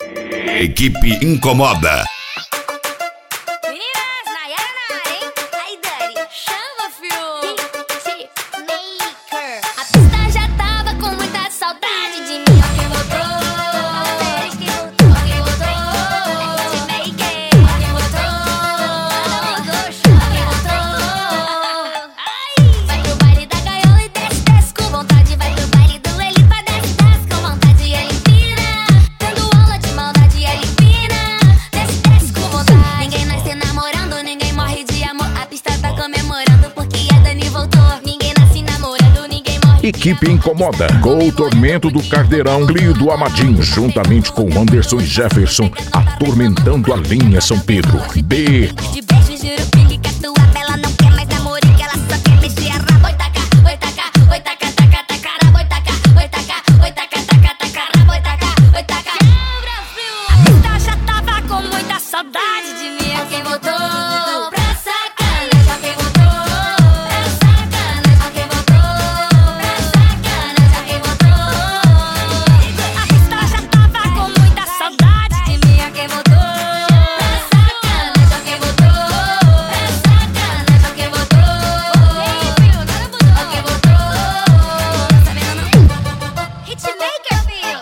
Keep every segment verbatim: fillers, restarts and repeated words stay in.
Equipe Incomoda. Meninas, Nayara na área, hein? Aí, Dani, chama, fio. Hitmaker. A pista já tava com muita saudade de mim. Ó, quem voltou? Ó, quem voltou? Ó, quem voltou? É Hitmaker. Ó, quem voltou? Ó, quem voltou? Ai! Vai pro baile da gaiola e desce, desce com vontade. Vai pro baile do Elipa, desce, desce com vontade. Ele empina, dando aula de maldade. Ele empina, desce, desce com vontade. Ninguém nasce namorando, ninguém morre de amor. A pista tá comemorando porque a Dani voltou. Ninguém nasce namorando, ninguém morre. Equipe Incomoda, com o Tormento do Cardeirão, Clio do Amadinho, juntamente com Anderson e Jefferson, atormentando a linha São Pedro. B. De beijo, juro, pingue, que a tua bela não quer mais namoro, que ela só quer mexer a rabo. Oi, taca, oi, taca, oi, taca, taca, taca, rabo. Oi, taca, oi, taca, oi, taca, taca, taca, rabo. Oi, taca, oi, taca. A pista já tava com muita saudade de mim. Ó, quem voltou pra sacanagem? Ó, quem voltou pra sacanagem? Ó, quem voltou pra sacanagem? Ó, quem voltou? A pista já tava com muita saudade de mim. Ó, quem voltou pra sacanagem? Ó, quem voltou pra sacanagem? Ó, quem voltou? Ei, filho, nada mudou. Ó, quem voltou? Tá vendo, não? Hitmaker, filho.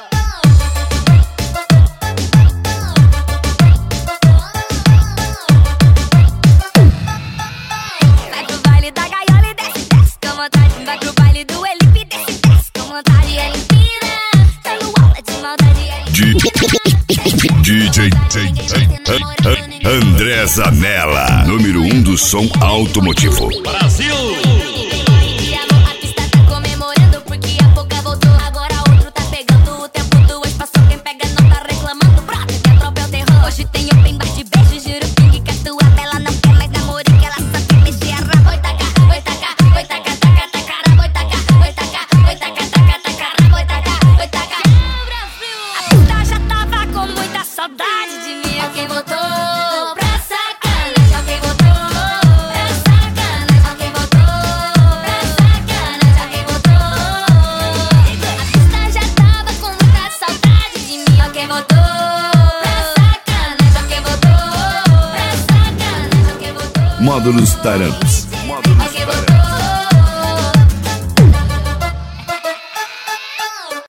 Vai pro baile da gaiola e desce, desce com vontade. Vai pro baile do Elipe, desce, desce com vontade. Ele empina, dando aula de maldade. D J André Zanella, número um do som automotivo. Brasil! A pista tá comemorando porque a pouca voltou. Agora outro tá pegando o tempo do ex. Passou quem pega não tá reclamando. Brota, que a tropa é o terror. Hoje tem open bar de beijo, juro, pingue, que a tua bela não quer mais namoro, que ela só quer mexer a rabo. Oi, taca, oi, taca, oi, taca, taca, taca, rabo. Oi, taca, oi, taca, oi, taca, taca, taca, rabo. Oi, taca, oi, taca. A pista já tava com muita saudade de mim. Ó, quem voltou pra sacanagem? Ó, quem voltou pra sacanagem? Ó, quem voltou pra sacanagem? Ó, quem voltou? A pista já tava com muita saudade de mim. Ó, quem voltou pra sacanagem? Ó, quem voltou pra sacanagem? Ó, quem voltou? Módulos Taramps.